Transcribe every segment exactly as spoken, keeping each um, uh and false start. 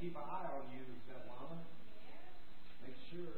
keep an eye on you, Svetlana. Make sure.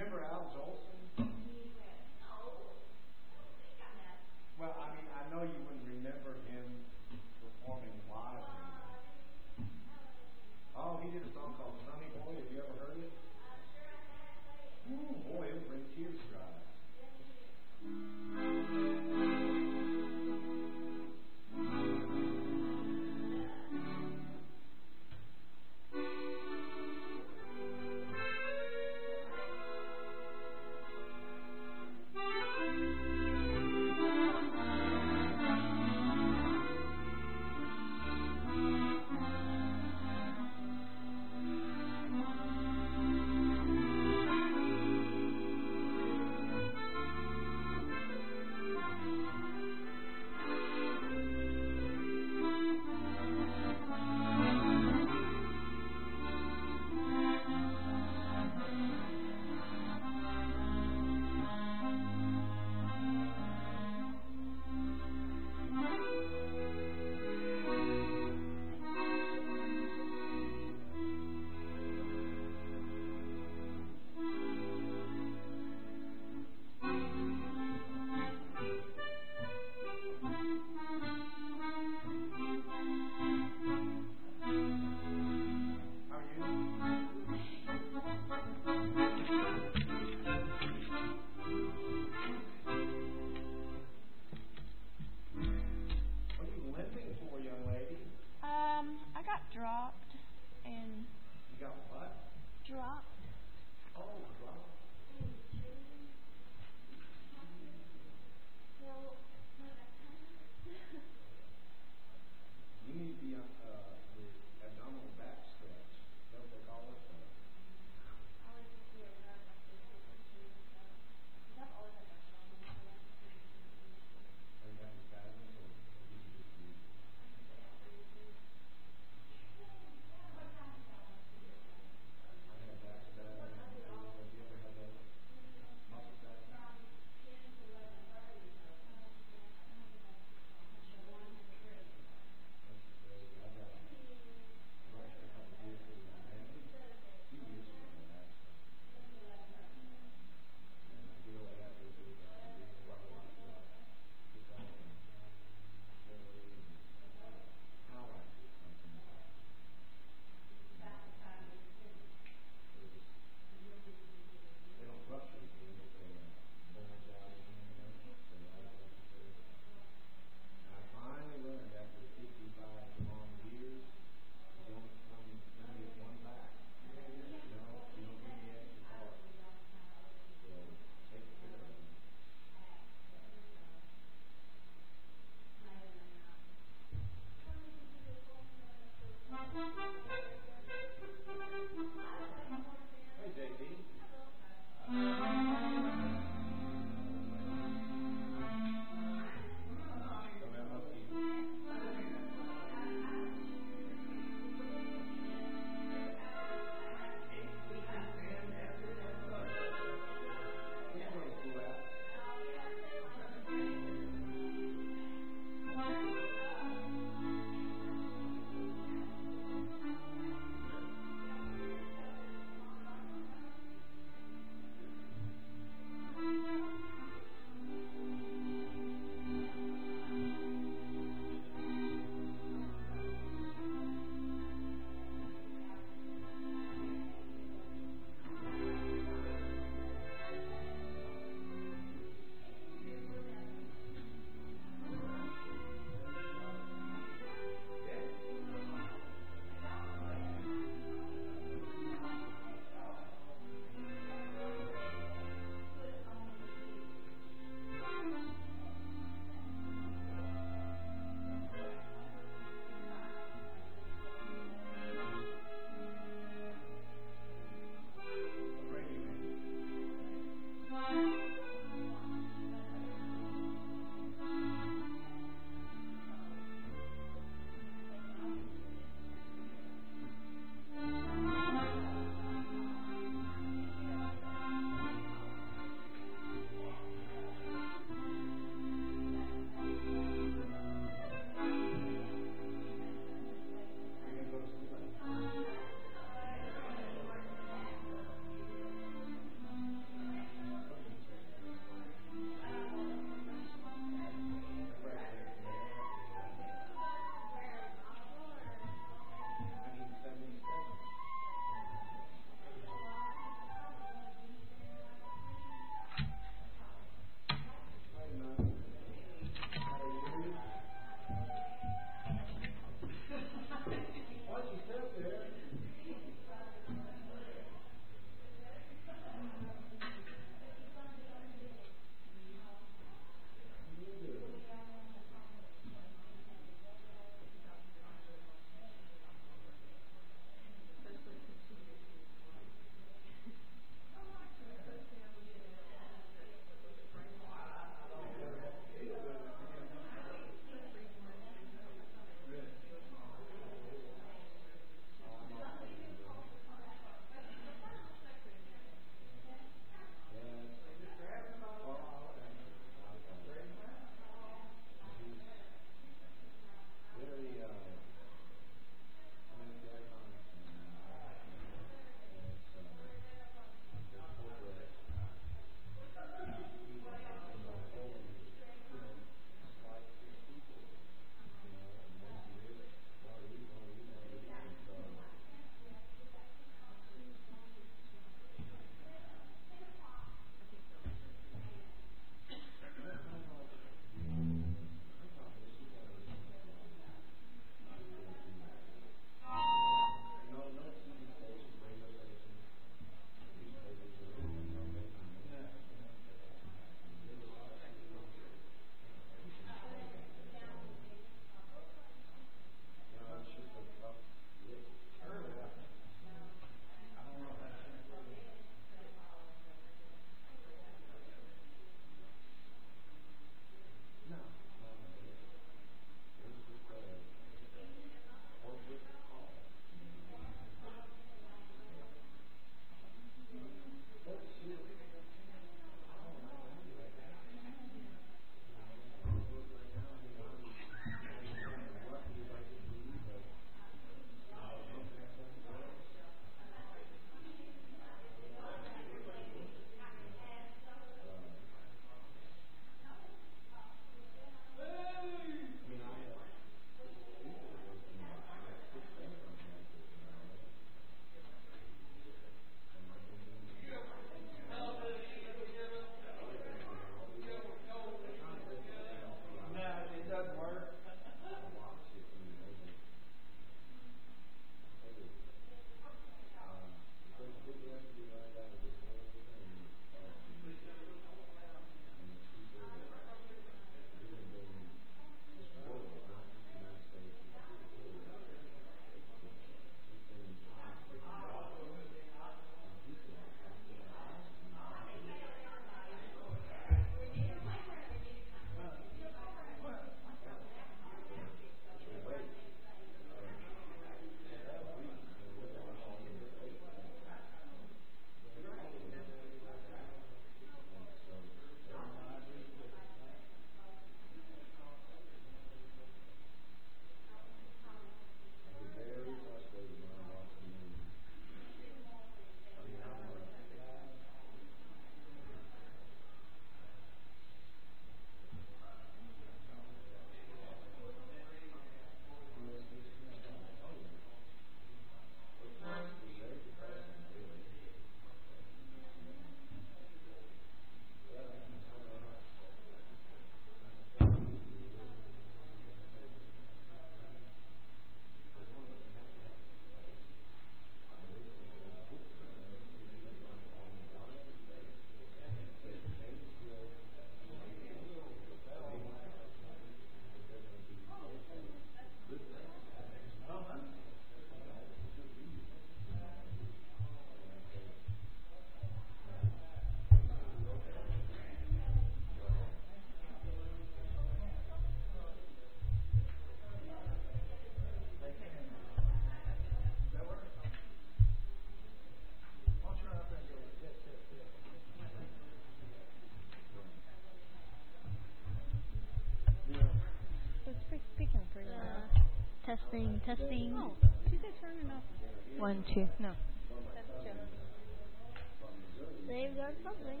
Testing, testing. Oh, she's a turning up. One, two. No. That's two. They've got something.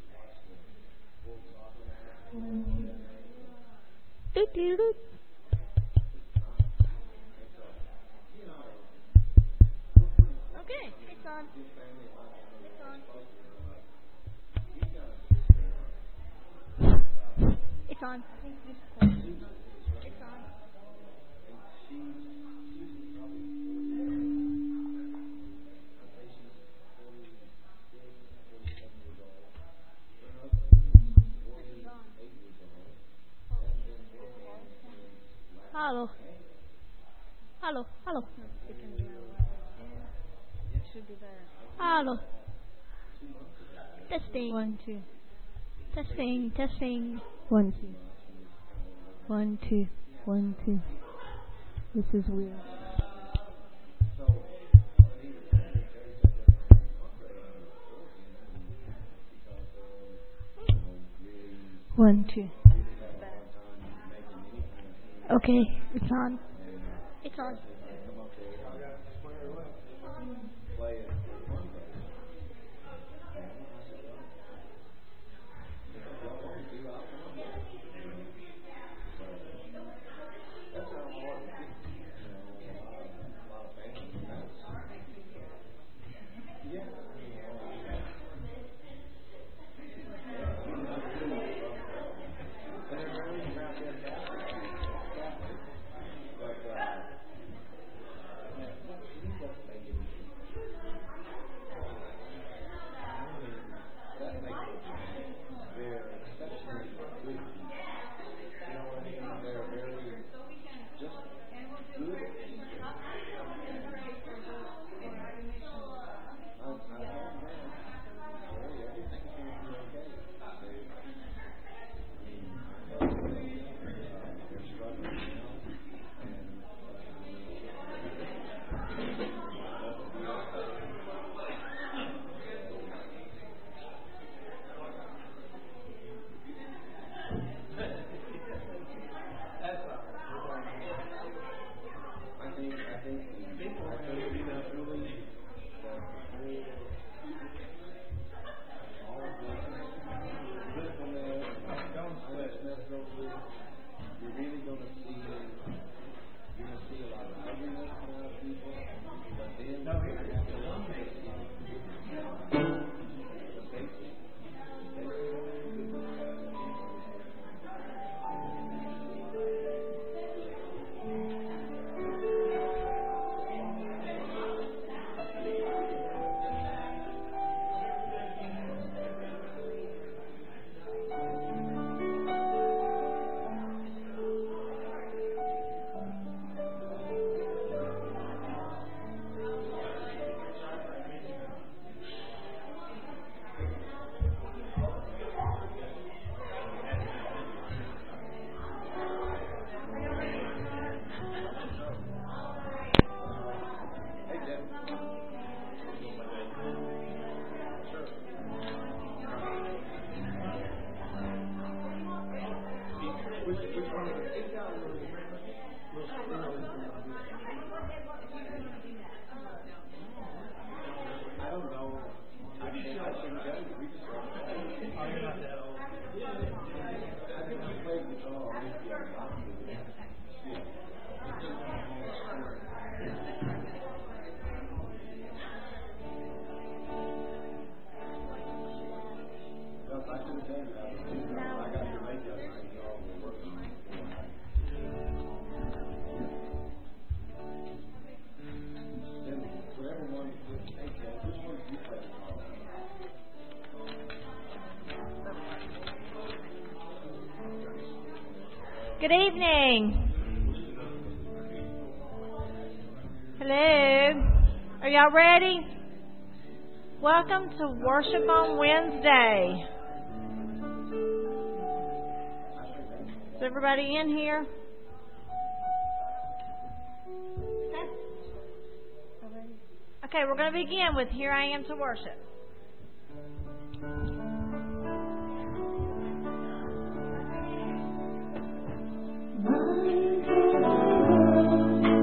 Doot, doot, doot. Okay, it's on. It's on. It's on. It's on. Hello. Hello. Hello. It can be out. It should be better. Hello. Testing. One, two. Testing, testing. One, two. One, two. One, two. This is weird. One, two. Okay, it's on. It's on. Good evening. Hello. Are y'all ready? Welcome to Worship on Wednesday. Is everybody in here? Okay, we're going to begin with Here I Am to Worship. Running through the world.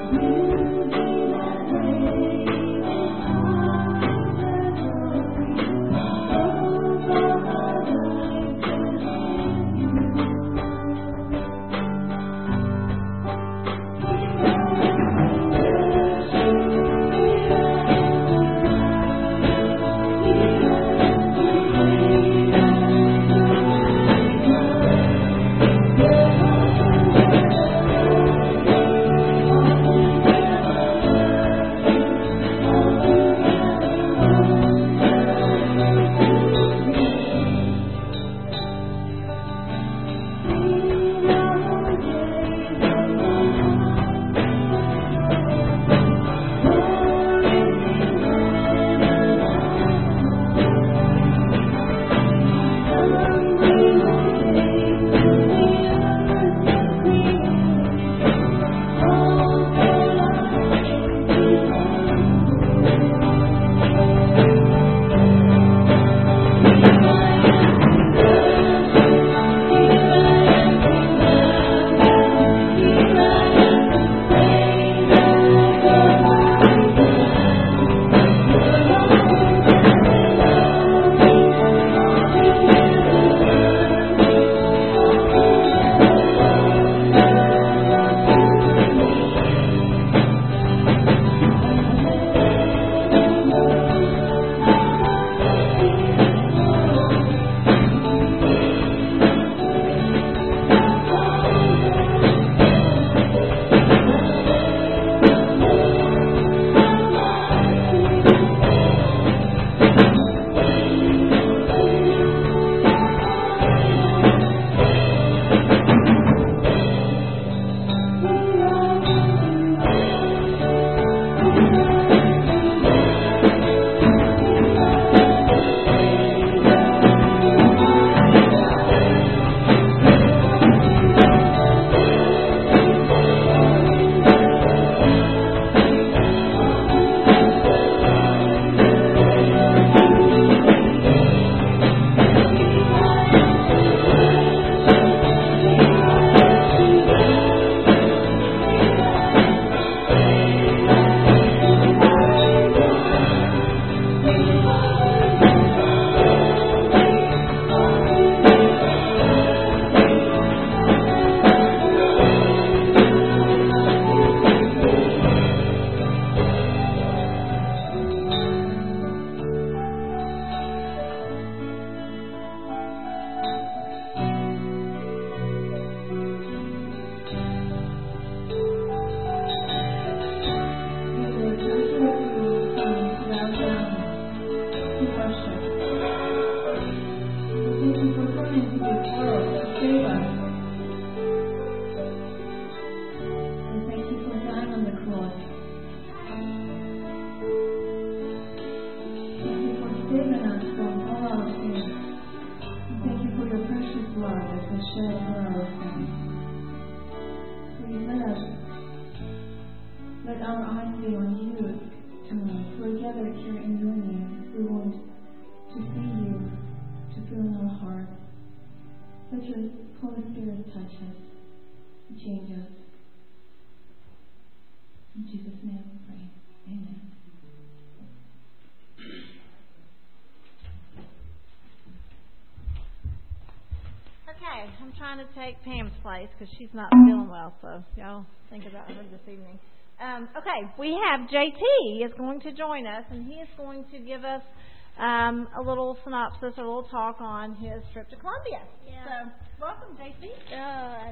Okay, I'm trying to take Pam's place because she's not feeling well, so y'all think about her this evening. Um, okay, we have J T is going to join us, and he is going to give us um, a little synopsis, a little talk on his trip to Colombia. Yeah. So, welcome, J T. Uh,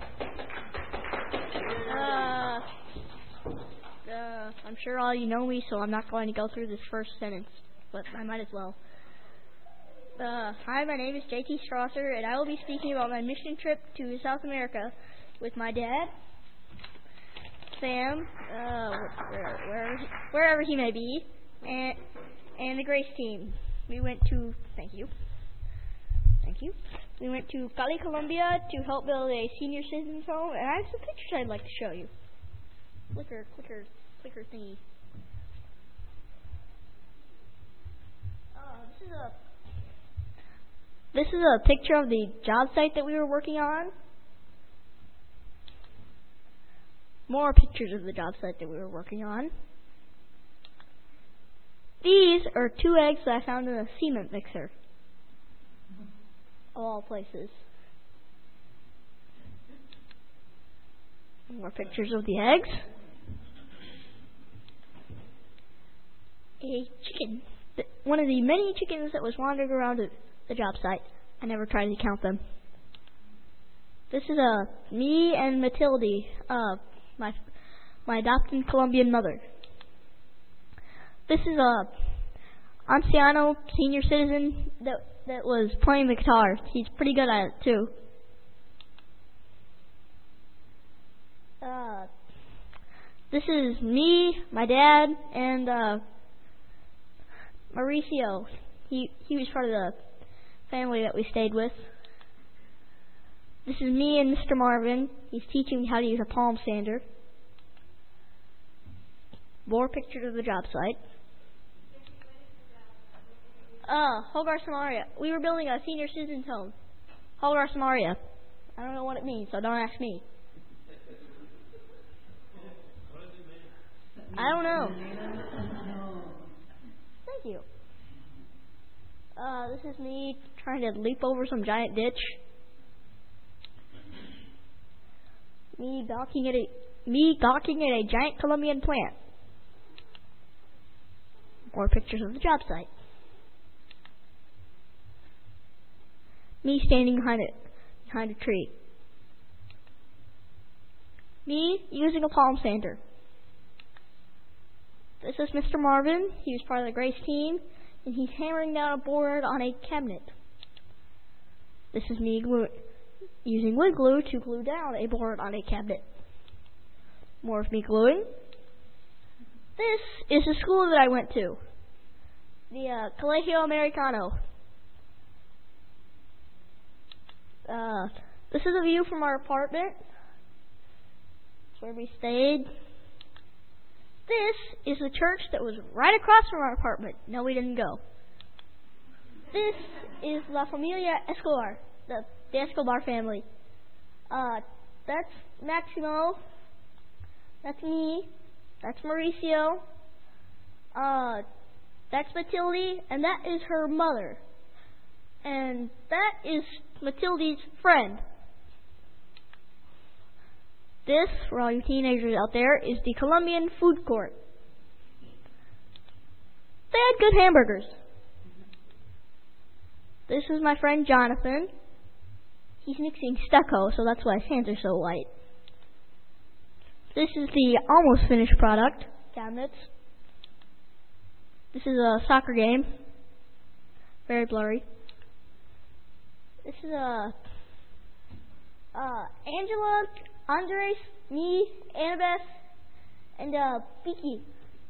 uh, uh, I'm sure all you know me, so I'm not going to go through this first sentence, but I might as well. Uh, hi, my name is J T Strasser, and I will be speaking about my mission trip to South America with my dad, Sam, uh, where, wherever, he, wherever he may be, and and the Grace team. We went to, thank you, thank you. We went to Cali, Colombia to help build a senior citizens home, and I have some pictures I'd like to show you. Clicker, clicker, clicker thingy. Uh, this is a This is a picture of the job site that we were working on. more pictures of the job site that we were working on. These are two eggs that I found in a cement mixer. Of all places. More pictures of the eggs. A chicken. One of the many chickens that was wandering around at the job site. I never tried to count them. This is uh, me and Matilde, uh, my my adopted Colombian mother. This is a anciano senior citizen that that was playing the guitar. He's pretty good at it too. Uh, this is me, my dad, and uh, Mauricio. He he was part of the family that we stayed with. This is me and Mister Marvin. He's teaching me how to use a palm sander. More pictures of the job site. Uh, Hogar Samaria. We were building a senior citizens home. Hogar Samaria. I don't know what it means, so don't ask me. I don't know. Thank you. Uh, this is me trying to leap over some giant ditch. Me gawking at a me gawking at a giant Colombian plant. More pictures of the job site. Me standing behind it, behind a tree. Me using a palm sander. This is Mister Marvin. He was part of the Grace team, and he's hammering down a board on a cabinet. This is me glue, using wood glue to glue down a board on a cabinet. More of me gluing. This is the school that I went to, the uh, Colegio Americano. Uh, this is a view from our apartment. That's where we stayed. This is the church that was right across from our apartment. No, we didn't go. This is La Familia Escobar, the, the Escobar family. Uh, that's Maximo. That's me. That's Mauricio. Uh, that's Matilde, and that is her mother. And that is Matilde's friend. This, for all you teenagers out there, is the Colombian food court. They had good hamburgers. This is my friend Jonathan. He's mixing stucco, so that's why his hands are so white. This is the almost finished product, cabinets. This is a soccer game. Very blurry. This is a uh, Angela, Andres, me, Annabeth, and uh, Beaky.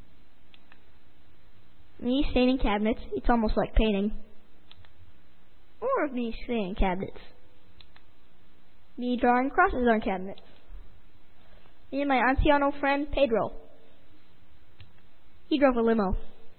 Me staining cabinets. It's almost like painting. More of me staining cabinets. Me drawing crosses on cabinets. Me and my anciano friend Pedro. He drove a limo.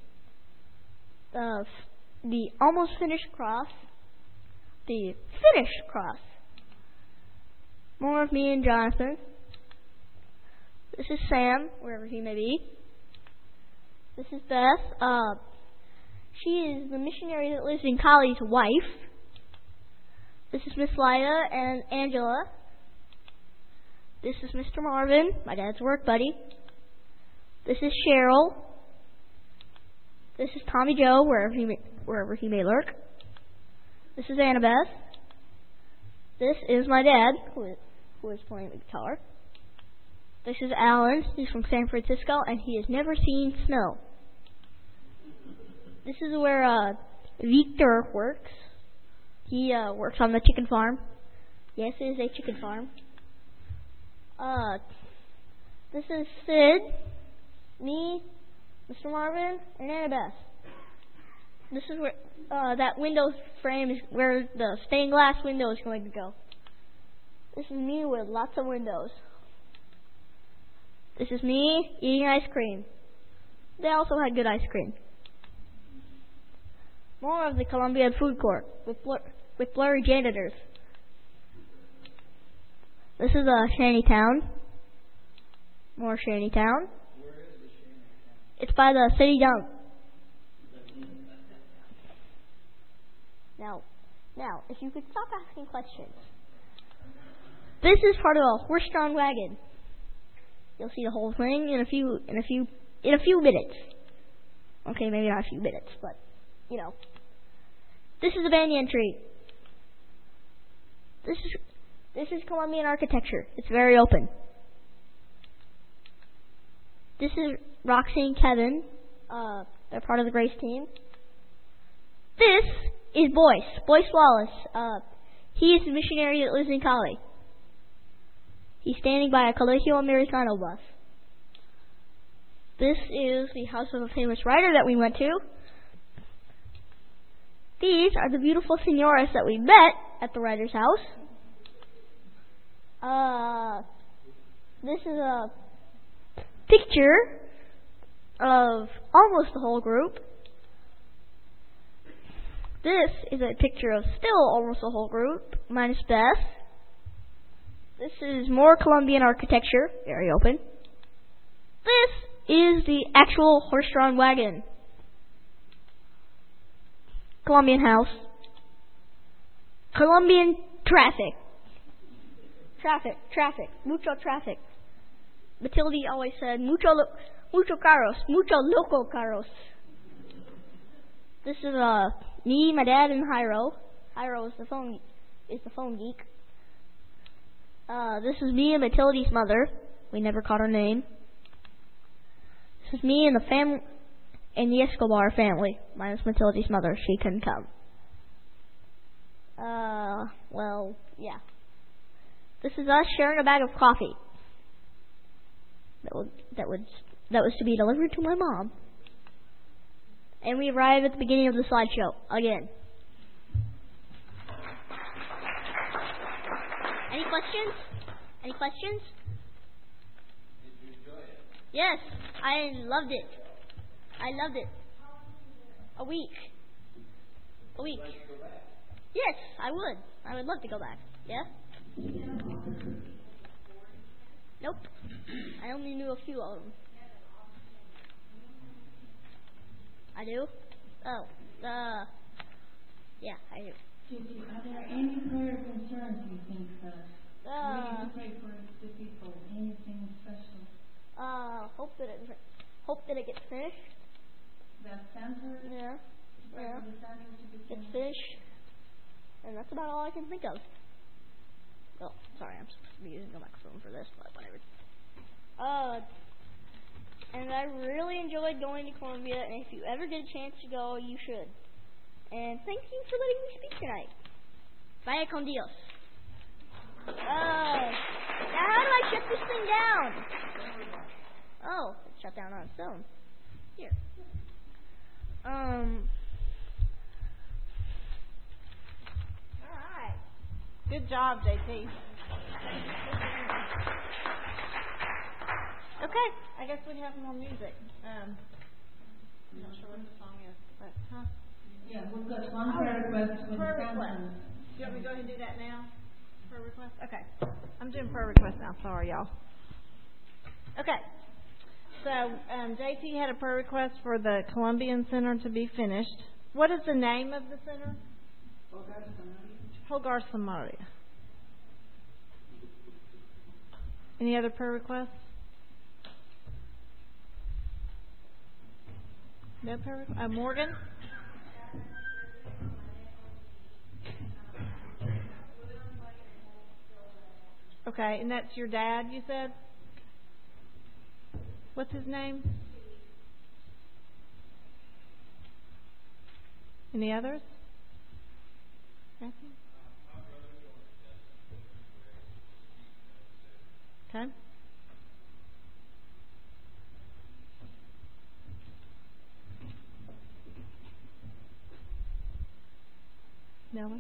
Uh, the almost finished cross. The finished cross. More of me and Jonathan. This is Sam, wherever he may be. This is Beth. Uh, she is the missionary that lives in Kali's wife. This is Miss Lyda and Angela. This is Mister Marvin, my dad's work buddy. This is Cheryl. This is Tommy Joe, wherever he may, wherever he may lurk. This is Annabeth. This is my dad, who is, who is playing the guitar. This is Alan. He's from San Francisco, and he has never seen snow. This is where uh, Victor works. He uh, works on the chicken farm. Yes, it is a chicken farm. Uh, this is Sid, me, Mister Marvin, and Annabeth. This is where uh, that window frame is where the stained glass window is going to go. This is me with lots of windows. This is me eating ice cream. They also had good ice cream. More of the Colombian food court with blur with blurry janitors. This is a shanty town. More Shantytown. It's by the city dump. Now, now, if you could stop asking questions. This is part of a horse-drawn wagon. You'll see the whole thing in a few, in a few, in a few minutes. Okay, maybe not a few minutes, but you know. This is a banyan tree. This is this is Colombian architecture. It's very open. This is Roxy and Kevin. Uh, they're part of the Grace team. This is Boyce. Boyce Wallace. Uh, he is the missionary that lives in Cali. He's standing by a Colegio Americano bus. This is the house of a famous writer that we went to. These are the beautiful senoras that we met at the writer's house. Uh, this is a picture of almost the whole group. This is a picture of still almost the whole group, minus Beth. This is more Colombian architecture, very open. This is the actual horse-drawn wagon. Colombian house. Colombian traffic. Traffic, traffic, mucho traffic. Matilde always said, mucho, lo- mucho carros, mucho loco carros. This is uh, me, my dad, and Jairo. Jairo is the phone, is the phone geek. Uh, this is me and Matilde's mother. We never caught her name. This is me and the fam and the Escobar family, minus Matilde's mother. She couldn't come. Uh, well, yeah. This is us sharing a bag of coffee. That would that would that was to be delivered to my mom. And we arrive at the beginning of the slideshow again. Any questions? Any questions? Did you enjoy it? Yes, I loved it. I loved it. A week. A week. Would you like to go back? Yes, I would. I would love to go back. Yeah? Nope. I only knew a few of them. I do? Oh, uh, yeah, I do. Judy, are there any prayer concerns you think that we Uh, need to pray for the people? Anything special? uh, hope that it, hope that it gets finished. That center? Yeah, Pray yeah, for the center to be gets finished? finished. And that's about all I can think of. Oh, sorry, I'm supposed to be using the microphone for this, but whatever. Uh, and I really enjoyed going to Columbia, and if you ever get a chance to go, you should. And thank you for letting me speak tonight. Vaya con Dios. Uh, now how do I shut this thing down? Oh, it's shut down on its own. Here. Um. Alright. Good job, J T. Okay, I guess we have more music. Um, I'm not sure what the song is, but huh? Yeah, we've got one prayer request for Prayer the request. center. Do you want me to go ahead and do that now? Prayer request? Okay. I'm doing prayer request now. Sorry, y'all. Okay. So, um, J T had a prayer request for the Columbian Center to be finished. What is the name of the center? Hogar Samaria. Any other prayer requests? No prayer requests? Uh, Morgan? Okay, and that's your dad, you said? What's his name? Any others? Matthew? Okay. Melvin?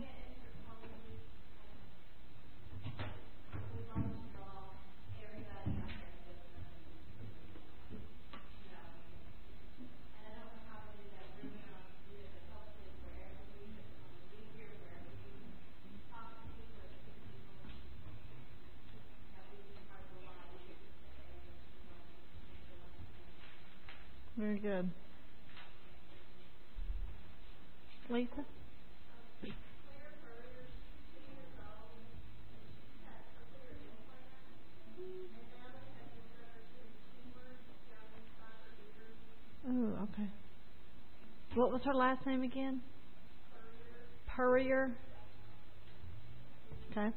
Very good. Lisa? Oh, okay. What was her last name again? Purrier. Okay.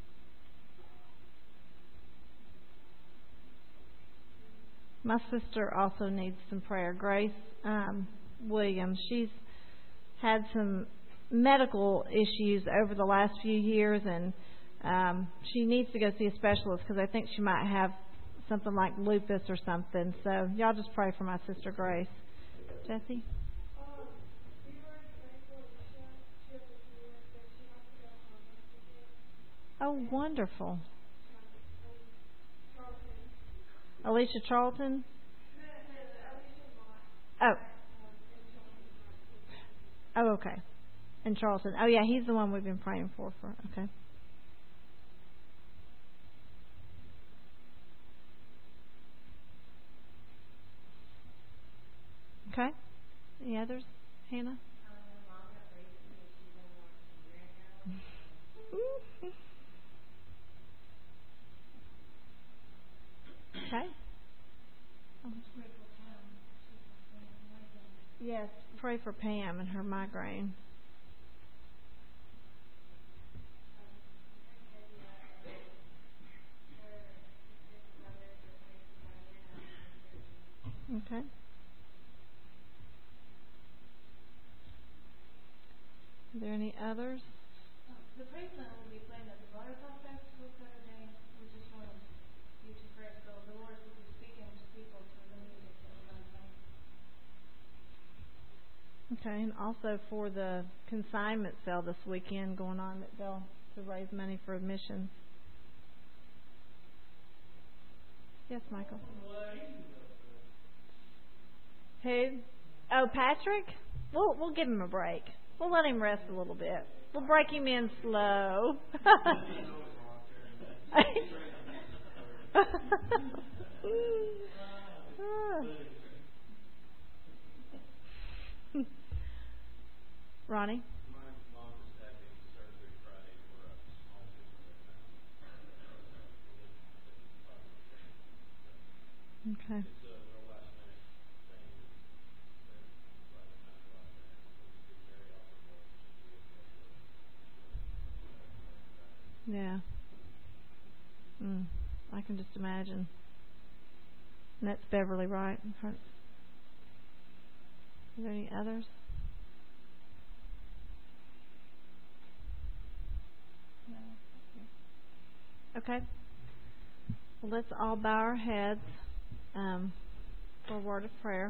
My sister also needs some prayer. Grace um, Williams. She's had some medical issues over the last few years, and um, she needs to go see a specialist because I think she might have something like lupus or something. So y'all just pray for my sister Grace. Jesse? Oh, wonderful. Alicia Charlton? Oh. Oh, okay. And Charlton. Oh, yeah, he's the one we've been praying for. for okay. Okay. Any others? Hannah? Okay. Yes, pray for Pam and her migraine. Okay. Are there any others? The praise line will be playing at the Buttercup Festival Saturday. We just wanted you to pray so the Lord will be speaking to people through the music that we're going to play. Okay, and also for the consignment sale this weekend going on at Bell to raise money for admissions. Yes, Michael. Who? Oh, Patrick? We'll we'll give him a break. We'll let him rest a little bit. We'll break him in slow. Ronnie? Okay. Yeah. Mm, I can just imagine. And that's Beverly, right? Are there any others? No. Okay. Well, let's all bow our heads um, for a word of prayer.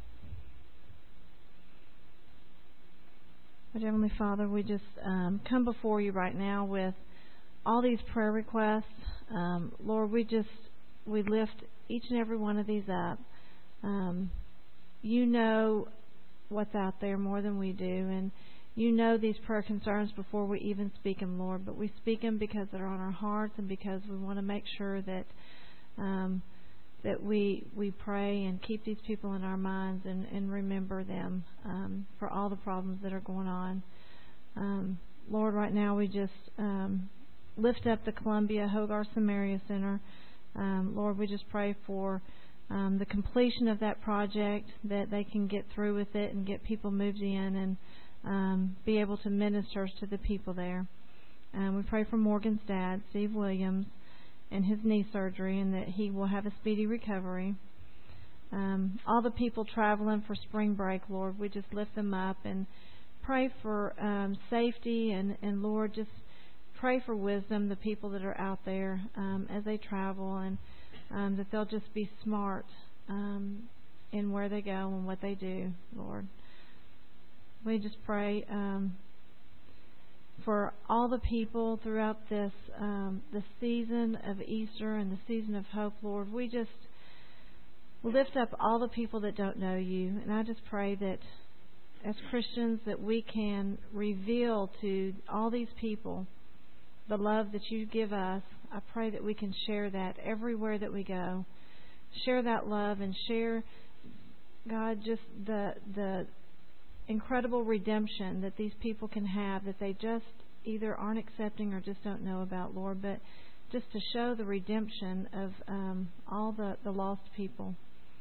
Our Heavenly Father, we just um, come before you right now with all these prayer requests. Um, Lord, we just we lift each and every one of these up. Um, you know what's out there more than we do, and you know these prayer concerns before we even speak them, Lord. But we speak them because they're on our hearts and because we want to make sure that um, that we we pray and keep these people in our minds and, and remember them um, for all the problems that are going on. Um, Lord, right now we just um, lift up the Columbia Hogar Samaria Center. Um, Lord, we just pray for um, the completion of that project, that they can get through with it and get people moved in and um, be able to minister to the people there. Um, we pray for Morgan's dad, Steve Williams, and his knee surgery, and that he will have a speedy recovery. Um, all the people traveling for spring break, Lord, we just lift them up and pray for um, safety and, and, Lord, just pray for wisdom, the people that are out there um, as they travel, and um, that they'll just be smart um, in where they go and what they do, Lord. We just pray um, for all the people throughout this um, the season of Easter and the season of hope, Lord. We just lift up all the people that don't know you, and I just pray that as Christians that we can reveal to all these people the love that you give us. I pray that we can share that everywhere that we go. Share that love and share God, just the the incredible redemption that these people can have that they just either aren't accepting or just don't know about, Lord, but just to show the redemption of um, all the, the lost people.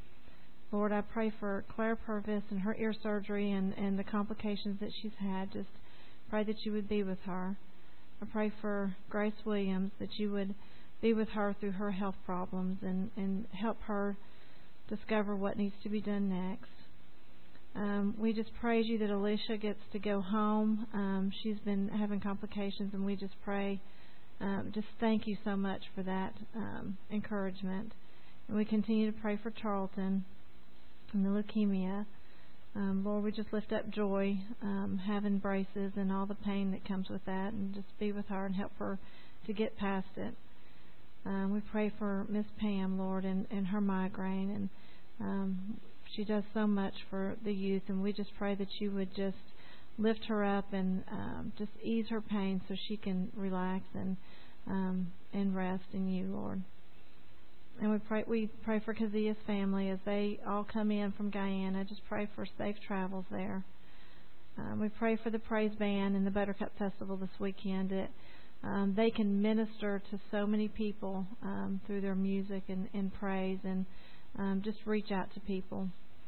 Lord, I pray for Claire Purvis and her ear surgery and, and the complications that she's had. Just pray that you would be with her. I pray for Grace Williams, that you would be with her through her health problems and, and help her discover what needs to be done next. Um, we just praise you that Alicia gets to go home. Um, she's been having complications, and we just pray, um, just thank you so much for that um, encouragement. And we continue to pray for Charlton and the leukemia. Um, Lord, we just lift up Joy, um, having braces and all the pain that comes with that, and just be with her and help her to get past it. Um, we pray for Miss Pam, Lord, and, and her migraine, and um, she does so much for the youth, and we just pray that you would just lift her up and um, just ease her pain so she can relax and um, and rest in you, Lord. And we pray we pray for Kazia's family as they all come in from Guyana. Just pray for safe travels there. Um, we pray for the praise band and the Buttercup Festival this weekend that um, they can minister to so many people um, through their music and, and praise and um, just reach out to people.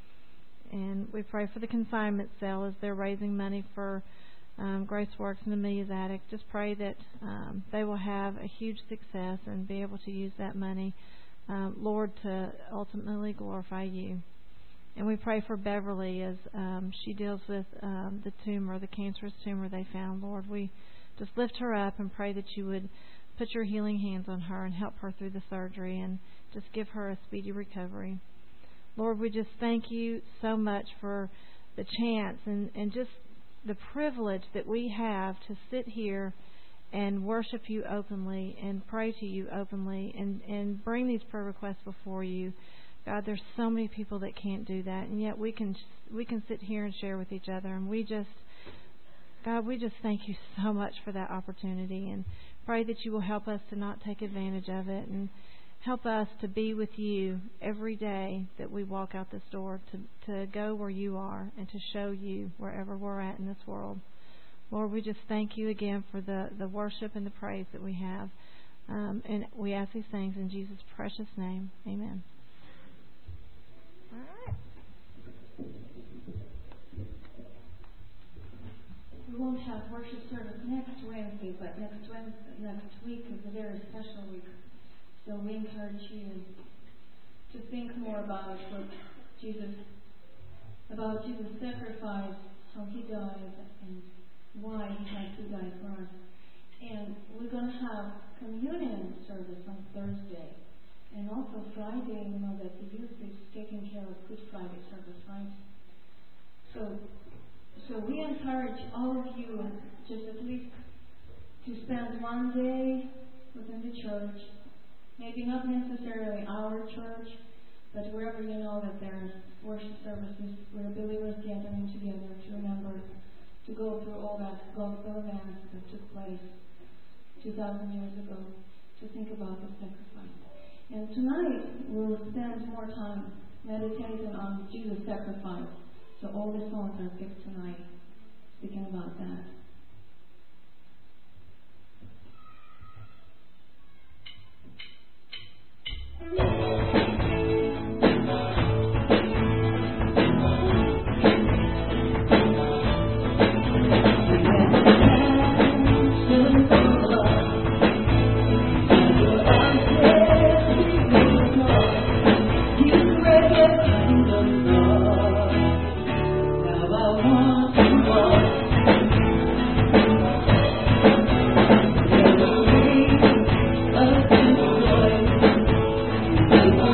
And we pray for the consignment sale as they're raising money for um, Grace Works and Amelia's Attic. Just pray that um, they will have a huge success and be able to use that money, uh, Lord, to ultimately glorify you. And we pray for Beverly as um, she deals with um, the tumor, the cancerous tumor they found. Lord, we just lift her up and pray that you would put your healing hands on her and help her through the surgery and just give her a speedy recovery. Lord, we just thank you so much for the chance and, and just the privilege that we have to sit here and worship you openly and pray to you openly and, and bring these prayer requests before you. God, there's so many people that can't do that, and yet we can we can sit here and share with each other. And we just, God, we just thank you so much for that opportunity, and pray that you will help us to not take advantage of it, and help us to be with you every day that we walk out this door, to, to go where you are and to show you wherever we're at in this world. Lord, we just thank you again for the, the worship and the praise that we have. Um, and we ask these things in Jesus' precious name. Amen. All right. We won't have worship service next Wednesday, but next Wednesday, next week is a very special week. So we encourage you to think more about what Jesus, about Jesus' sacrifice, how he died, and why he had to die for us. And we're going to have communion service on Thursday. And also Friday, you know that the youth is taking care of Good Friday service, right? So, so we encourage all of you just at least to spend one day within the church. Maybe not necessarily our church, but wherever you know that there's worship services where believers gathering together to remember to go through all that gospel events that took place two thousand years ago, to think about the sacrifice. And tonight we'll spend more time meditating on Jesus' sacrifice. So all the songs are picked tonight, speaking about that. Thank you.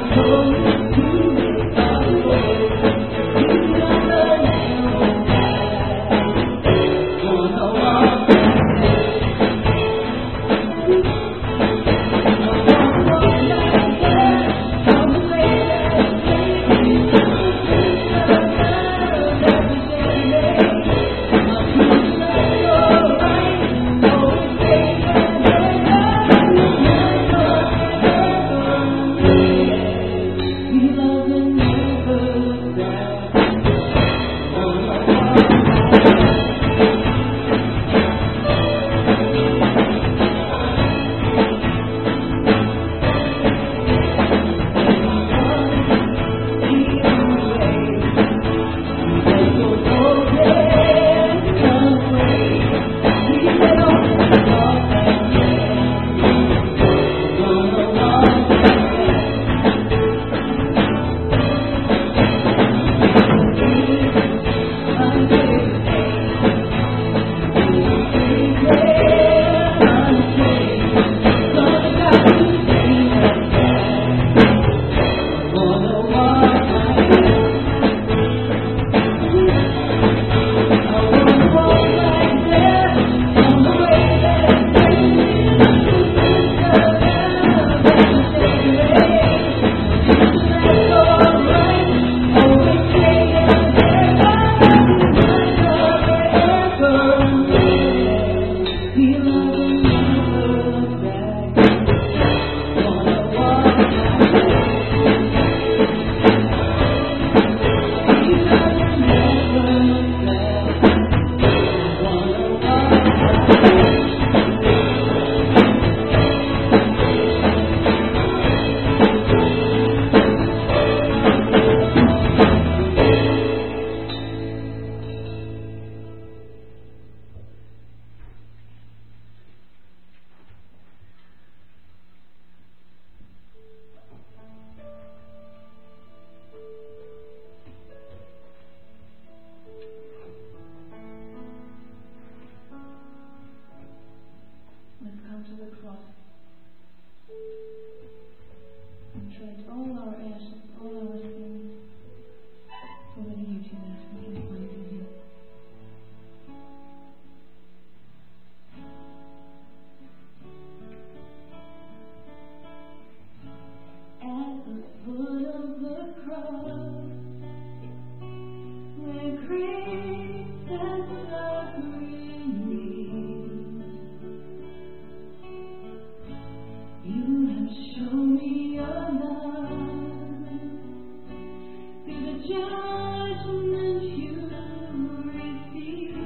judgment you receive,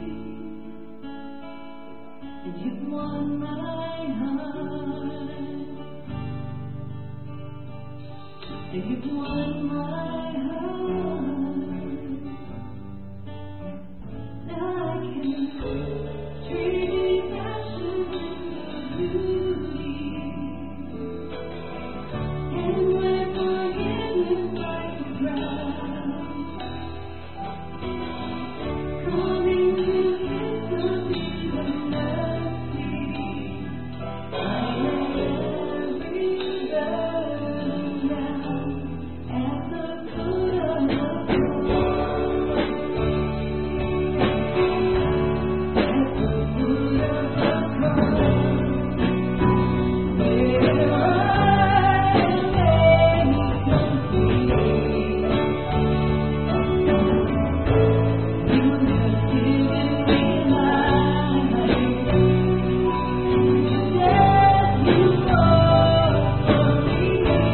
and you've won my heart, and you've won my heart. Now I can treat these ashes of beauty, and where forgiveness like a ground, coming to kiss the feet of mercy. I lay every burden down at the foot of the cross. At the foot of the cross, where I lay complete. You have given me life. Death you fought for me.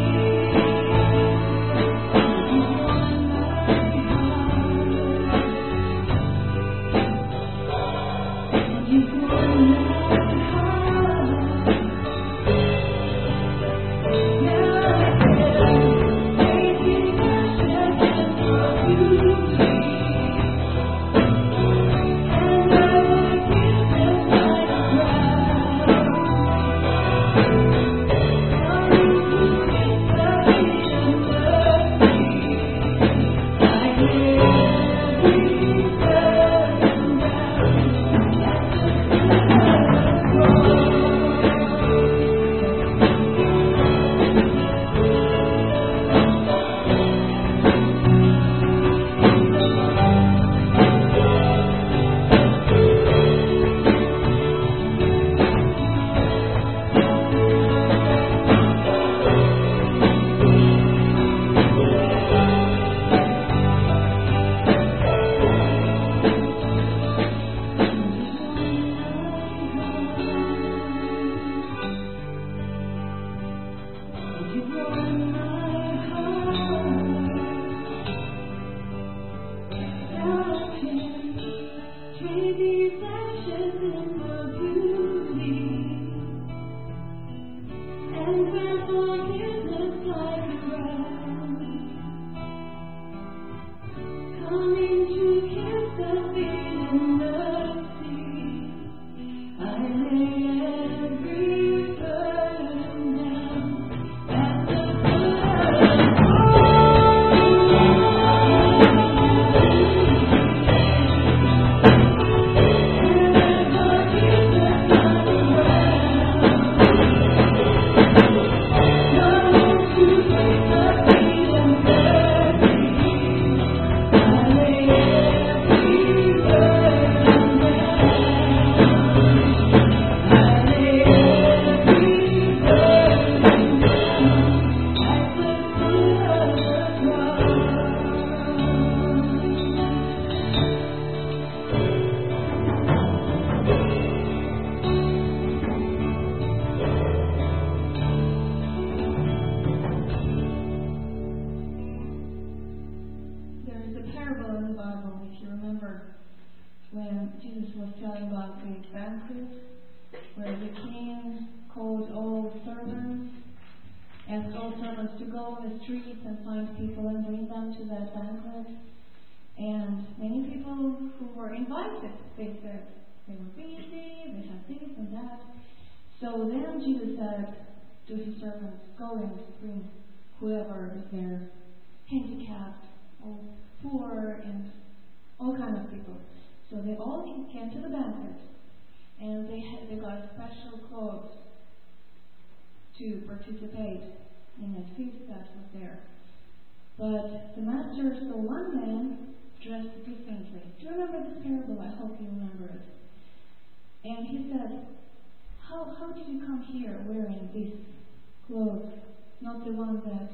You won my heart. You won my heart. Now I can take these ashes and for beauty, and I will kiss them like a ground, coming to kiss the feet of mercy. I lay every burden down at the foot of the cross. You won my heart. Now I can trade these ashes in for beauty, and wear forgiveness like a crown, coming to kiss the feet of mercy. I lay every burden down at the foot of the There is a parable in the Bible, if you remember, when Jesus was telling about the banquet, where the king called all servants, asked all servants to go in the streets and find people and bring them to that banquet. And many people who were invited, they said they were busy, they had this and that. So then Jesus said to his servants, go and bring whoever is there, handicapped, or poor, and all kinds of people. So they all came to the banquet, and they had they got special clothes to participate in a feast that was there. But the master saw one man dressed differently. Do you remember this parable? I hope you remember it. And he said, how, how did you come here wearing these clothes, not the one that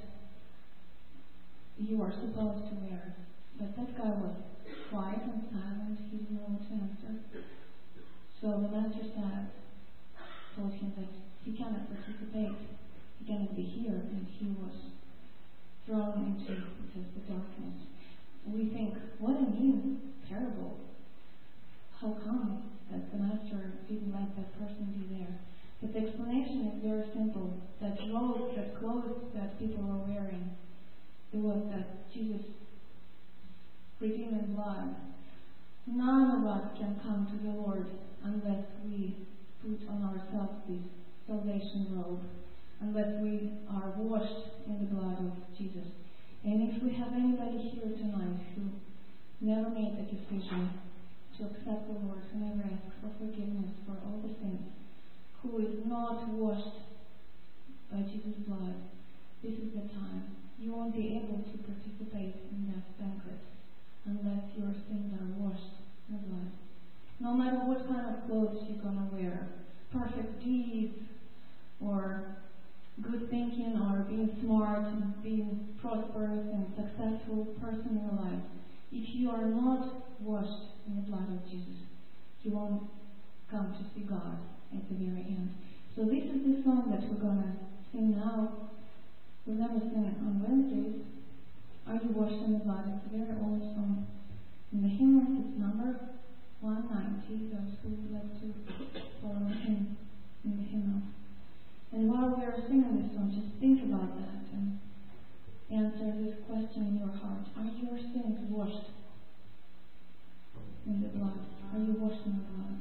you are supposed to wear? But that guy was quiet and silent. He didn't know what to answer. So the master said, told him that he cannot participate. He cannot be here. And he was thrown into, into the darkness. we think, what a mean parable. How come that the master didn't let that person be there? But the explanation is very simple. That robe, that clothes that people were wearing, it was that Jesus' redeeming blood. None of us can come to the Lord unless we put on ourselves this salvation robe, unless we are washed in the blood of Jesus. And if we have anybody here tonight who never made the decision to accept the Lord, who never asked for forgiveness for all the sins, who is not washed by Jesus' blood, this is the time. You won't be able to participate in that banquet unless your sins are washed in the blood. No matter what kind of clothes you're going to wear, perfect deeds, or good thinking, or being smart, and being prosperous and successful person in your life, if you are not washed in the blood of Jesus, you won't come to see God at the very end. So this is the song that we're going to sing now. We're going to sing it on Wednesdays. Are you washed in the blood? It's a very old song. In the hymnals, it's number one ninety. Those who would like to follow him in the hymnal. And while we are singing this song, just think about that and answer this question in your heart. Are your sins washed in the blood? Are you washed in the blood?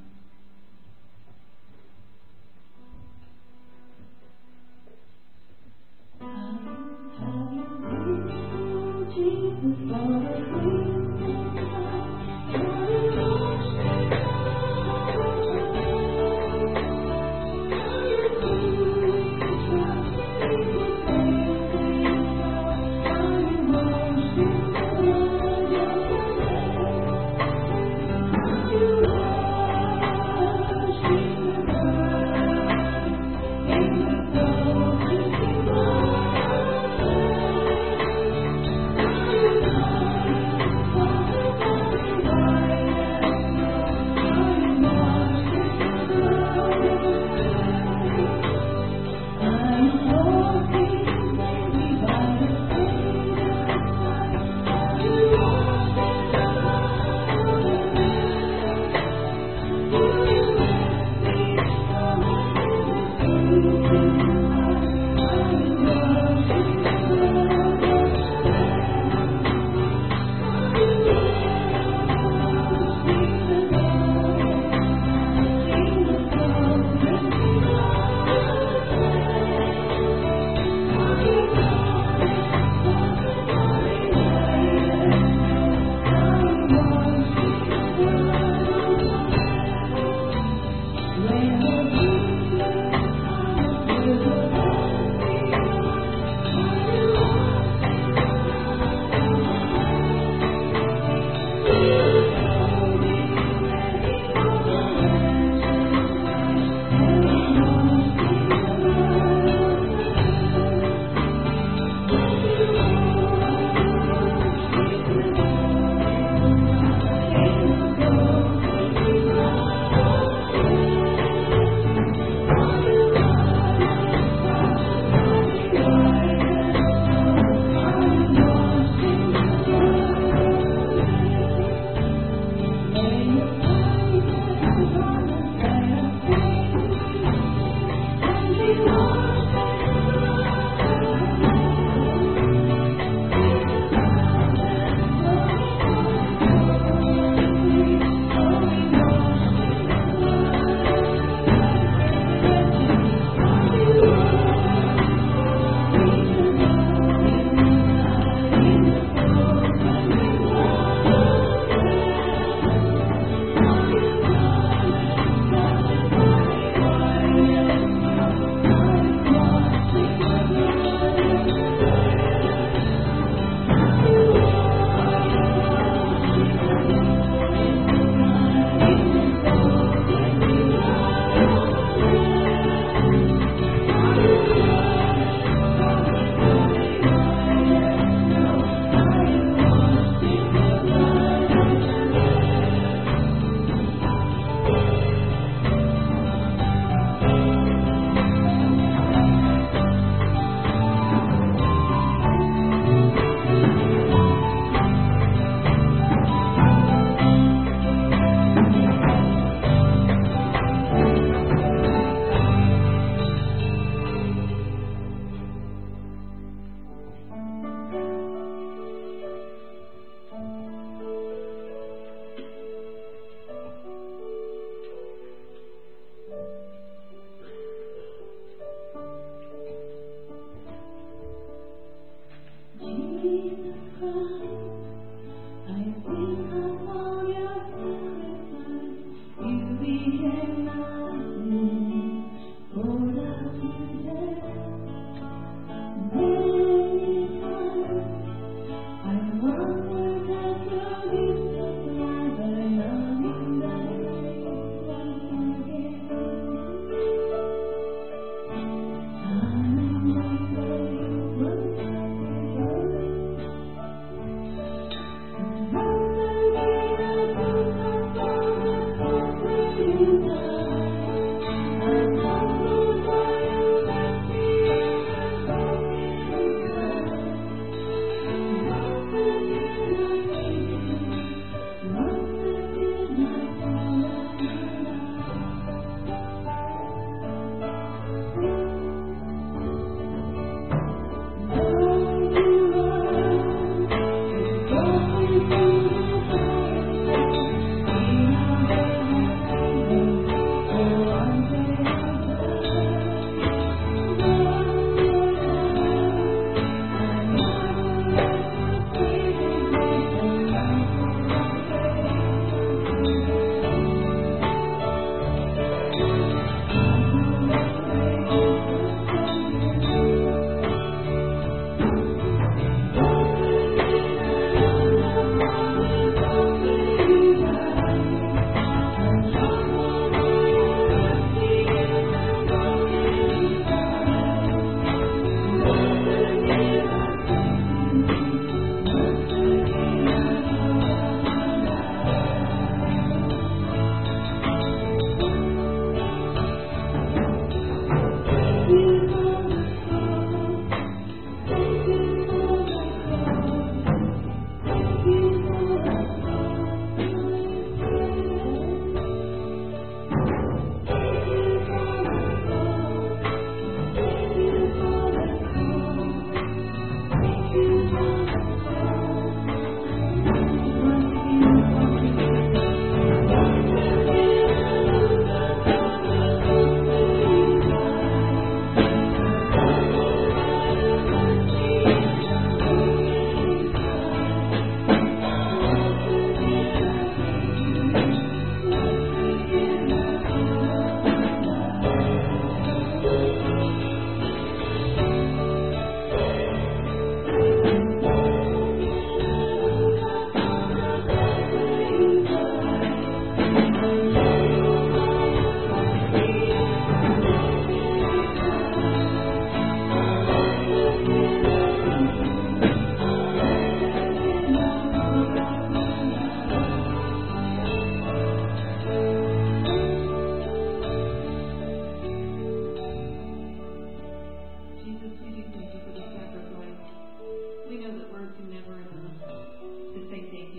Have you seen Jesus for the free? Are you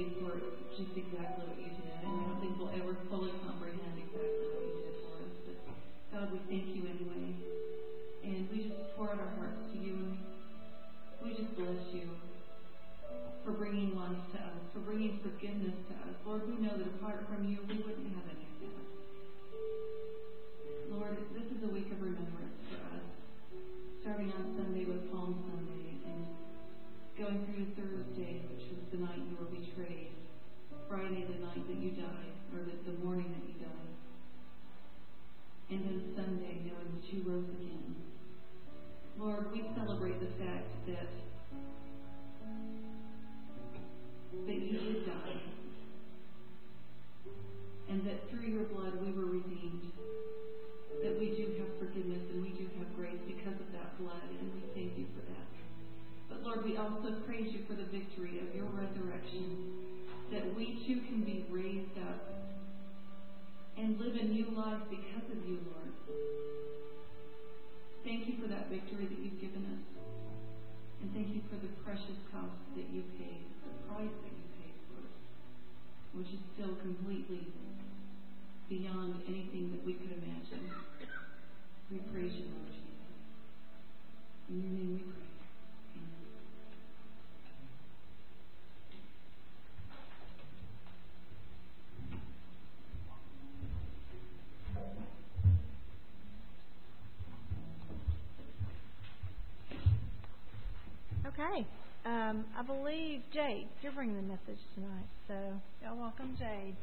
you for just exactly what you did. And I don't think we'll ever fully comprehend exactly what you did for us. But God, we thank you anyway. And we just pour out our hearts to you. And we just bless you for bringing life to us, for bringing forgiveness to us. Lord, we know that apart from you, we wouldn't have any of that. Lord, this is a week of remembrance for us. Starting on Sunday with Palm Sunday and going through Thursday, which was the night you were betrayed, Friday, the night that you died, or the, the morning that you died, and then Sunday, knowing that you rose again. Lord, we celebrate the fact that that you did die, and that through your blood we were redeemed, that we do have forgiveness and we do have grace because of that blood, and we thank you for that. But Lord, we also praise you for the victory of your resurrection, that we too can be raised up and live a new life because of you, Lord. Thank you for that victory that you've given us. And thank you for the precious cost that you paid, the price that you paid for us, which is still completely beyond anything that we could imagine. We praise you, Lord Jesus. In your name we pray. Okay. Um, I believe, Jade, you're bringing the message tonight. So, y'all welcome Jade.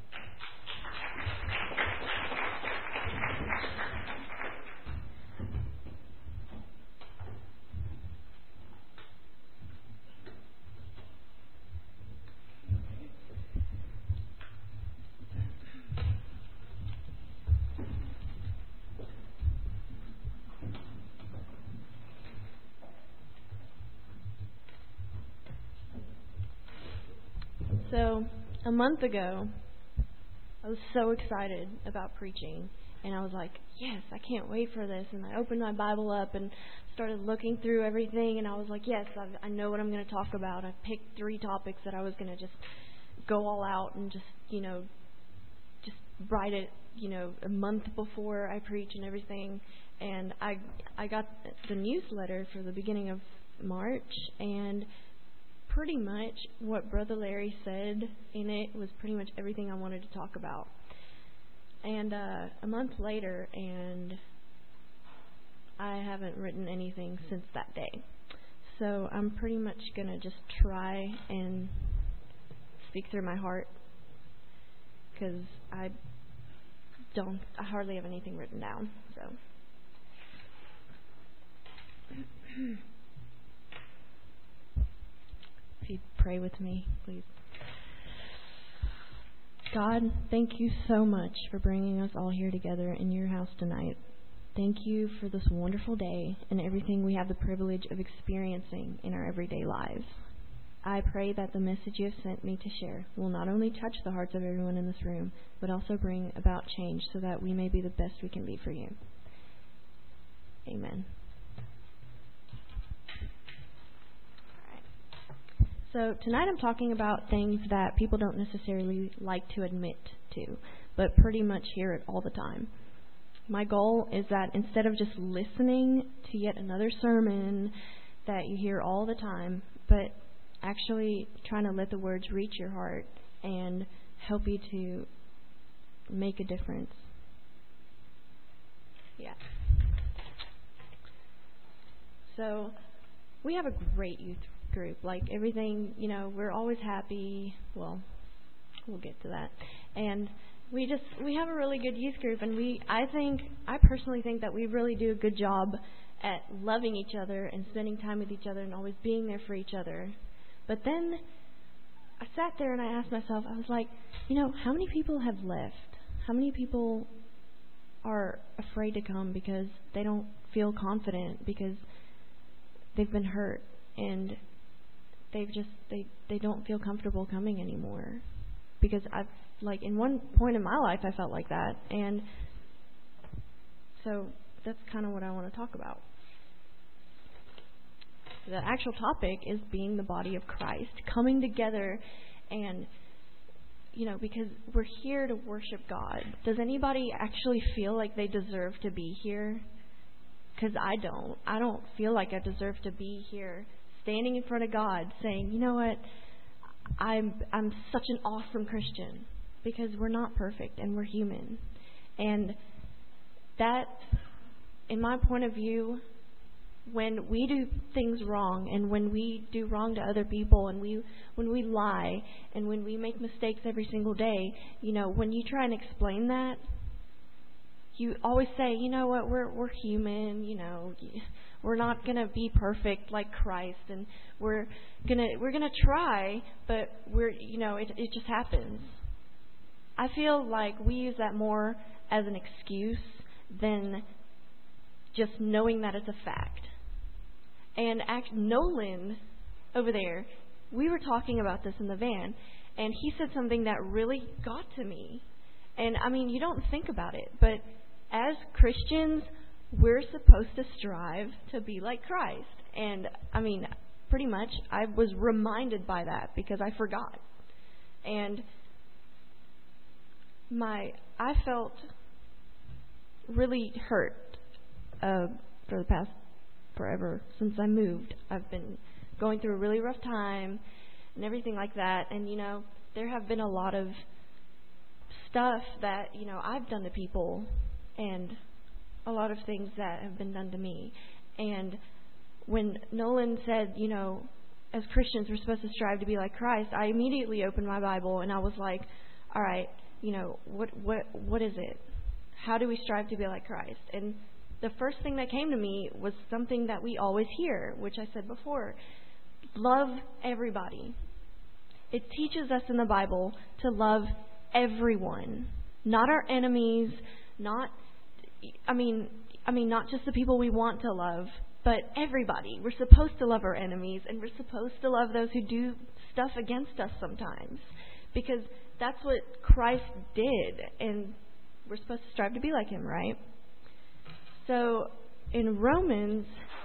So, a month ago, I was so excited about preaching, and I was like, yes, I can't wait for this. And I opened my Bible up and started looking through everything, and I was like, yes, I, I know what I'm going to talk about. I picked three topics that I was going to just go all out and just, you know, just write it, you know, a month before I preach and everything. And I, I got the newsletter for the beginning of March, and pretty much what Brother Larry said in it was pretty much everything I wanted to talk about. And uh, a month later, and I haven't written anything since that day. So I'm pretty much going to just try and speak through my heart, because I don't, I hardly have anything written down. So. If you'd pray with me, please. God, thank you so much for bringing us all here together in your house tonight. Thank you for this wonderful day and everything we have the privilege of experiencing in our everyday lives. I pray that the message you have sent me to share will not only touch the hearts of everyone in this room, but also bring about change so that we may be the best we can be for you. Amen. So tonight I'm talking about things that people don't necessarily like to admit to, but pretty much hear it all the time. My goal is that instead of just listening to yet another sermon that you hear all the time, but actually trying to let the words reach your heart and help you to make a difference. Yeah. So we have a great youth group. Like everything, you know, we're always happy. Well, we'll get to that. And we just, we have a really good youth group, and we, I think, I personally think that we really do a good job at loving each other and spending time with each other and always being there for each other. But then I sat there and I asked myself, I was like, you know, how many people have left? How many people are afraid to come because they don't feel confident, because they've been hurt and they've just, they, they don't feel comfortable coming anymore? Because I've, like, in one point in my life, I felt like that. And so that's kind of what I want to talk about. The actual topic is being the body of Christ, coming together and you know, because we're here to worship God. Does anybody actually feel like they deserve to be here? Because I don't. I don't feel like I deserve to be here standing in front of God saying, you know what, I'm I'm such an awesome Christian, because we're not perfect and we're human. And that, in my point of view, when we do things wrong and when we do wrong to other people and we when we lie and when we make mistakes every single day, you know, when you try and explain that, you always say, you know what, we're we're human, you know, we're not going to be perfect like Christ, and we're going to we're going to try, but we're, you know, it it just happens. I feel like we use that more as an excuse than just knowing that it's a fact. And act, Nolan over there, we were talking about this in the van, and he said something that really got to me. And, I mean, you don't think about it, but as Christians, we're supposed to strive to be like Christ. And, I mean, pretty much I was reminded by that because I forgot. And my I felt really hurt uh, for the past forever since I moved. I've been going through a really rough time and everything like that. And, you know, there have been a lot of stuff that, you know, I've done to people and a lot of things that have been done to me. And when Nolan said, you know, as Christians, we're supposed to strive to be like Christ, I immediately opened my Bible and I was like, all right, you know, what what what is it? How do we strive to be like Christ? And the first thing that came to me was something that we always hear, which I said before. Love everybody. It teaches us in the Bible to love everyone, not our enemies, not I mean, I mean not just the people we want to love, but everybody. We're supposed to love our enemies, and we're supposed to love those who do stuff against us sometimes, because that's what Christ did, and we're supposed to strive to be like him, right? So in Romans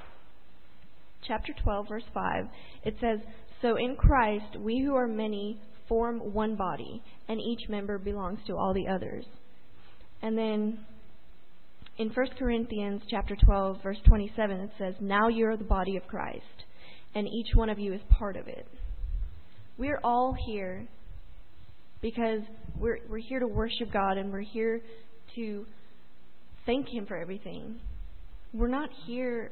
chapter twelve, verse five, it says, so in Christ we who are many form one body, and each member belongs to all the others. And then in First Corinthians chapter twelve, verse twenty-seven, it says, now you are the body of Christ, and each one of you is part of it. We're all here because we're we're here to worship God, and we're here to thank him for everything. We're not here,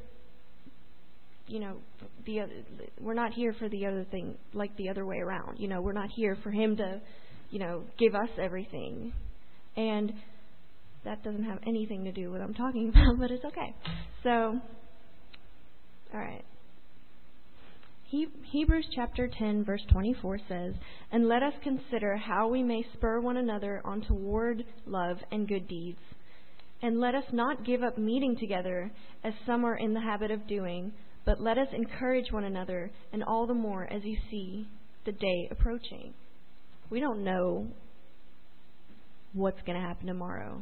you know, the other, we're not here for the other thing, like the other way around. You know, we're not here for him to, you know, give us everything. And that doesn't have anything to do with what I'm talking about, but it's okay. So, all right. He, Hebrews chapter ten, verse twenty-four says, and let us consider how we may spur one another on toward love and good deeds. And let us not give up meeting together, as some are in the habit of doing, but let us encourage one another, and all the more as you see the day approaching. We don't know what's going to happen tomorrow.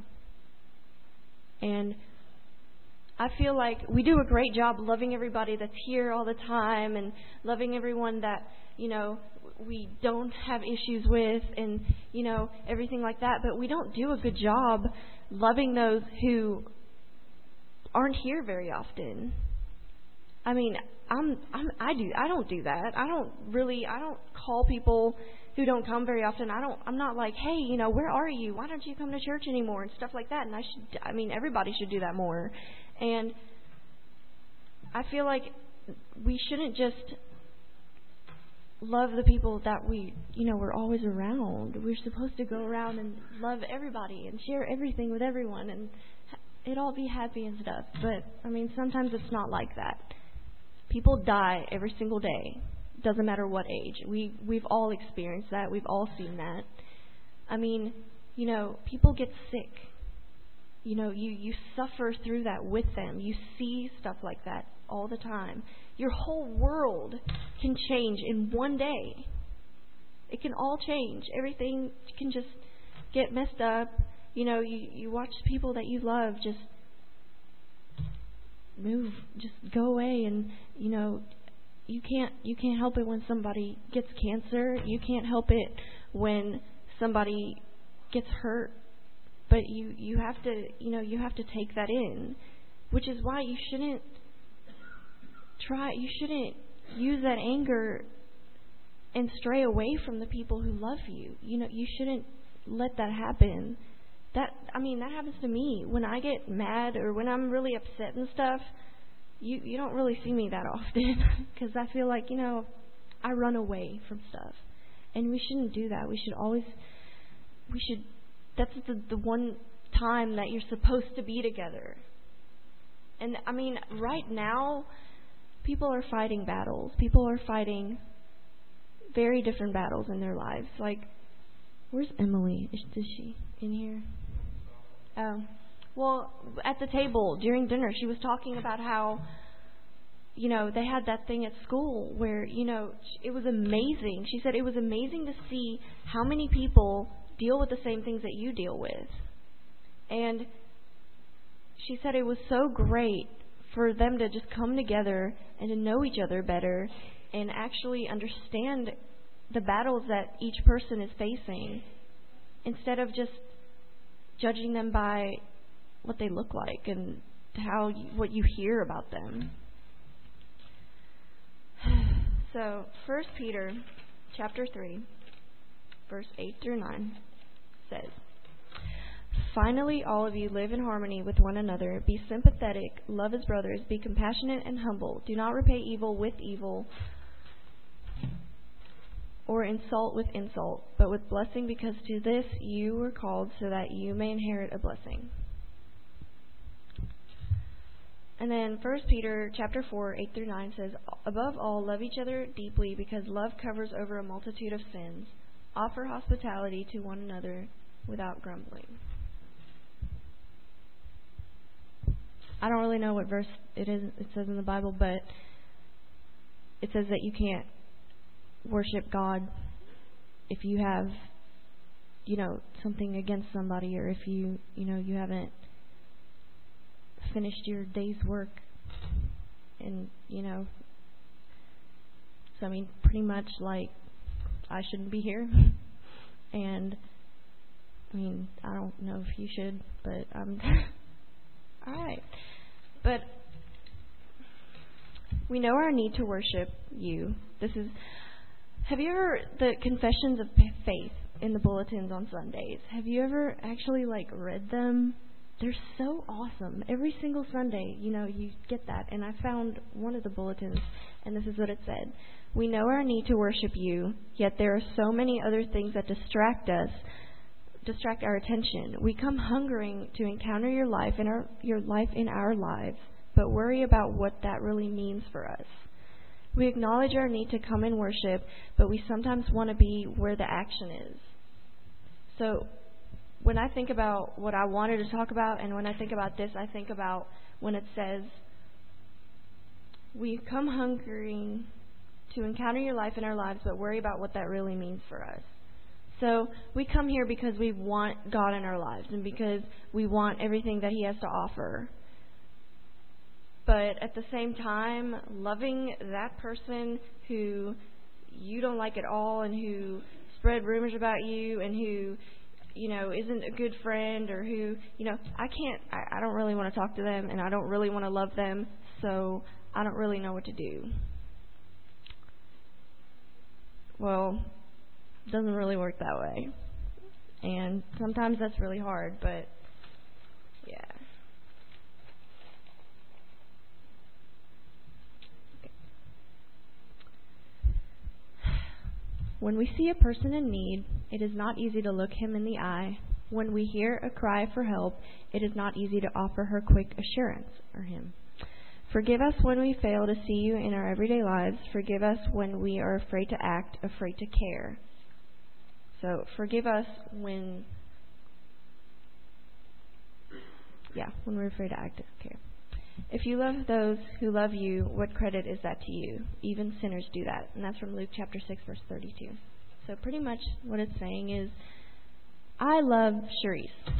And I feel like we do a great job loving everybody that's here all the time and loving everyone that, you know, we don't have issues with and, you know, everything like that. But we don't do a good job loving those who aren't here very often. I mean, I'm, I'm, I do, I don't do that. I don't really, I don't call people who don't come very often. I don't, I'm not like, hey, you know, where are you? Why don't you come to church anymore and stuff like that? And I should, I mean, everybody should do that more. And I feel like we shouldn't just love the people that we, you know, we're always around. We're supposed to go around and love everybody and share everything with everyone and it all be happy and stuff. But, I mean, sometimes it's not like that. People die every single day. Doesn't matter what age. We, we've all experienced that. We've all seen that. I mean, you know, people get sick. You know, you, you suffer through that with them. You see stuff like that all the time. Your whole world can change in one day. It can all change. Everything can just get messed up. You know, you, you watch people that you love just move, just go away, and, you know, you can't you can't help it when somebody gets cancer. You can't help it when somebody gets hurt, but you, you have to, you know, you have to take that in, which is why you shouldn't try, you shouldn't use that anger and stray away from the people who love you. You know, you shouldn't let that happen. That, I mean, that happens to me. When I get mad or when I'm really upset and stuff, you, you don't really see me that often because I feel like, you know, I run away from stuff. And we shouldn't do that. We should always, we should, that's the, the one time that you're supposed to be together. And, I mean, right now, people are fighting battles. People are fighting very different battles in their lives. Like, where's Emily? Is, is she in here? Oh. Well, at the table during dinner, she was talking about how, you know, they had that thing at school where, you know, it was amazing. She said it was amazing to see how many people deal with the same things that you deal with. And she said it was so great for them to just come together and to know each other better and actually understand the battles that each person is facing instead of just judging them by what they look like and how you, what you hear about them. So, First Peter chapter three, verse eight through nine says, "Finally, all of you live in harmony with one another. Be sympathetic, love as brothers, be compassionate and humble. Do not repay evil with evil or insult with insult, but with blessing, because to this you were called, so that you may inherit a blessing." And then First Peter chapter four, eight through nine says, "Above all, love each other deeply, because love covers over a multitude of sins. Offer hospitality to one another without grumbling." I don't really know what verse it is. It says in the Bible, but it says that you can't worship God if you have, you know, something against somebody, or if you, you know, you haven't finished your day's work. And, you know, so I mean, pretty much like I shouldn't be here. And I mean, I don't know if you should, but um, all right. But we know our need to worship you. This is. Have you ever the confessions of faith in the bulletins on Sundays? Have you ever actually like read them? They're so awesome. Every single Sunday, you know, you get that. And I found one of the bulletins, and this is what it said: "We know our need to worship you, yet there are so many other things that distract us, distract our attention. We come hungering to encounter your life in our your life in our lives, but worry about what that really means for us. We acknowledge our need to come and worship, but we sometimes want to be where the action is." So when I think about what I wanted to talk about, and when I think about this, I think about when it says, "We come hungering to encounter your life in our lives, but worry about what that really means for us." So we come here because we want God in our lives and because we want everything that He has to offer. But at the same time, loving that person who you don't like at all and who spread rumors about you and who, you know, isn't a good friend, or who, you know, I can't, I, I don't really want to talk to them, and I don't really want to love them, so I don't really know what to do. Well, it doesn't really work that way. And sometimes that's really hard, but yeah. When we see a person in need, it is not easy to look him in the eye. When we hear a cry for help, it is not easy to offer her quick assurance, or him. Forgive us when we fail to see you in our everyday lives. Forgive us when we are afraid to act, afraid to care. So forgive us when, yeah, when we're afraid to act, care. If you love those who love you, what credit is that to you? Even sinners do that. And that's from Luke chapter six, verse thirty-two. So pretty much what it's saying is, I love Sharice.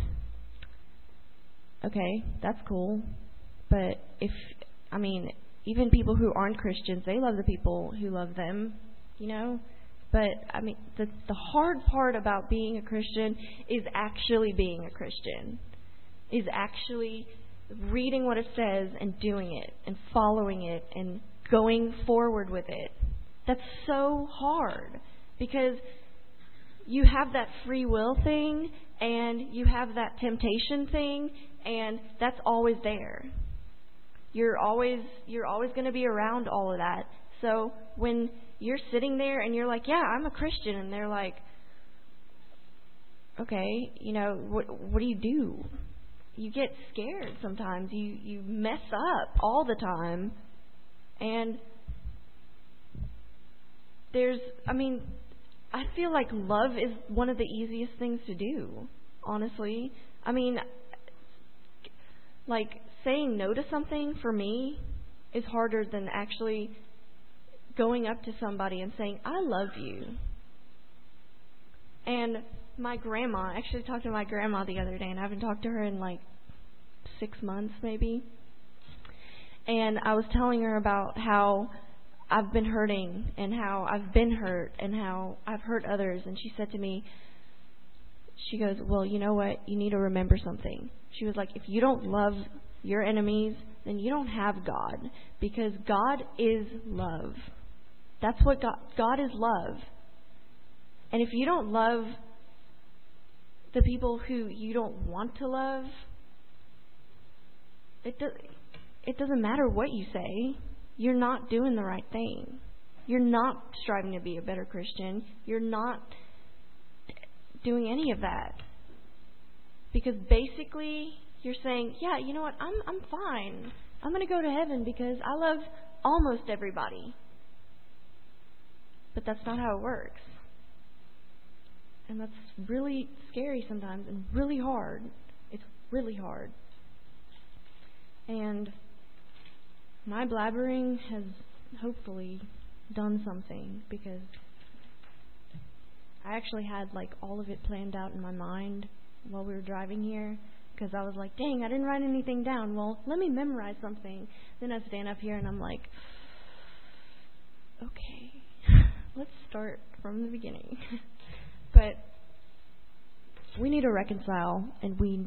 Okay, that's cool. But if, I mean, even people who aren't Christians, they love the people who love them, you know? But, I mean, the, the hard part about being a Christian is actually being a Christian, is actually reading what it says and doing it and following it and going forward with it. That's so hard because you have that free will thing and you have that temptation thing, and that's always there. You're always you're always going to be around all of that. So when you're sitting there and you're like, yeah, I'm a Christian, and they're like, okay, you know, what what do you do? You get scared sometimes. You you mess up all the time. And there's, I mean, I feel like love is one of the easiest things to do, honestly. I mean, like, saying no to something for me is harder than actually going up to somebody and saying, I love you. And my grandma, I actually talked to my grandma the other day, and I haven't talked to her in like six months maybe. And I was telling her about how I've been hurting and how I've been hurt and how I've hurt others. And she said to me, she goes, well, you know what? You need to remember something. She was like, if you don't love your enemies, then you don't have God, because God is love. That's what God, God is love. And if you don't love the people who you don't want to love, it does, it doesn't matter what you say. You're not doing the right thing. You're not striving to be a better Christian. You're not doing any of that. Because basically, you're saying, yeah, you know what, I'm I'm fine. I'm going to go to heaven because I love almost everybody. But that's not how it works. And that's really scary sometimes and really hard. It's really hard. And my blabbering has hopefully done something, because I actually had like all of it planned out in my mind while we were driving here, because I was like, dang, I didn't write anything down. Well, let me memorize something. Then I stand up here and I'm like, okay, let's start from the beginning. But we need to reconcile, and we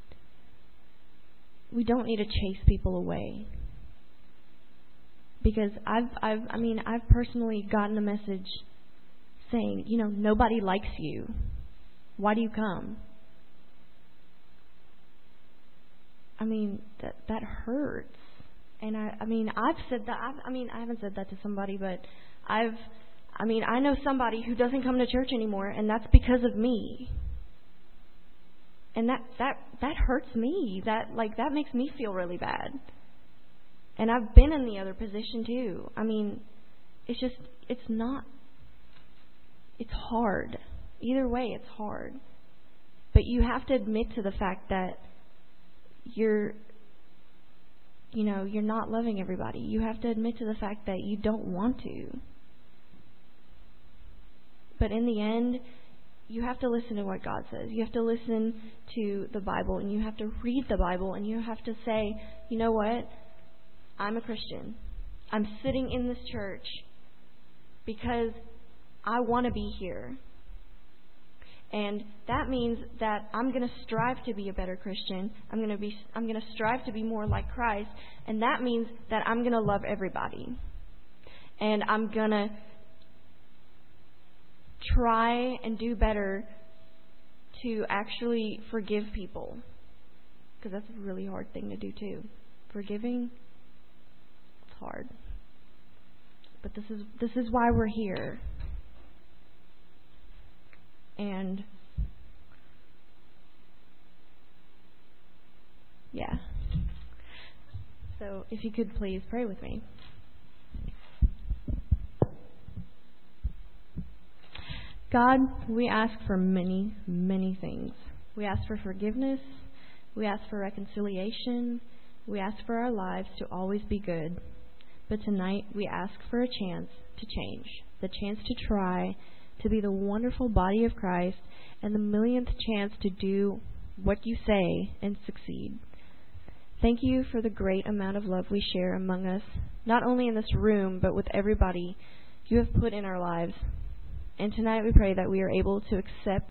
we don't need to chase people away. Because I've, I've, I mean, I've personally gotten a message saying, you know, nobody likes you. Why do you come? I mean, that that hurts. And I, I mean, I've said that. I've, I mean, I haven't said that to somebody, but I've, I mean, I know somebody who doesn't come to church anymore, and that's because of me. And that that that hurts me. That like that makes me feel really bad. And I've been in the other position too. I mean, it's just, it's not, it's hard. Either way, it's hard. But you have to admit to the fact that you're, you know, you're not loving everybody. You have to admit to the fact that you don't want to. But in the end, you have to listen to what God says. You have to listen to the Bible, and you have to read the Bible, and you have to say, you know what? I'm a Christian. I'm sitting in this church because I want to be here. And that means that I'm going to strive to be a better Christian. I'm going to be I'm going to strive to be more like Christ, and that means that I'm going to love everybody. And I'm going to try and do better to actually forgive people, because that's a really hard thing to do too. Forgiving, hard. But this is this is why we're here. And yeah. So if you could please pray with me. God, we ask for many, many things. We ask for forgiveness. We ask for reconciliation. We ask for our lives to always be good. But tonight we ask for a chance to change, the chance to try to be the wonderful body of Christ, and the millionth chance to do what you say and succeed. Thank you for the great amount of love we share among us, not only in this room, but with everybody you have put in our lives. And tonight we pray that we are able to accept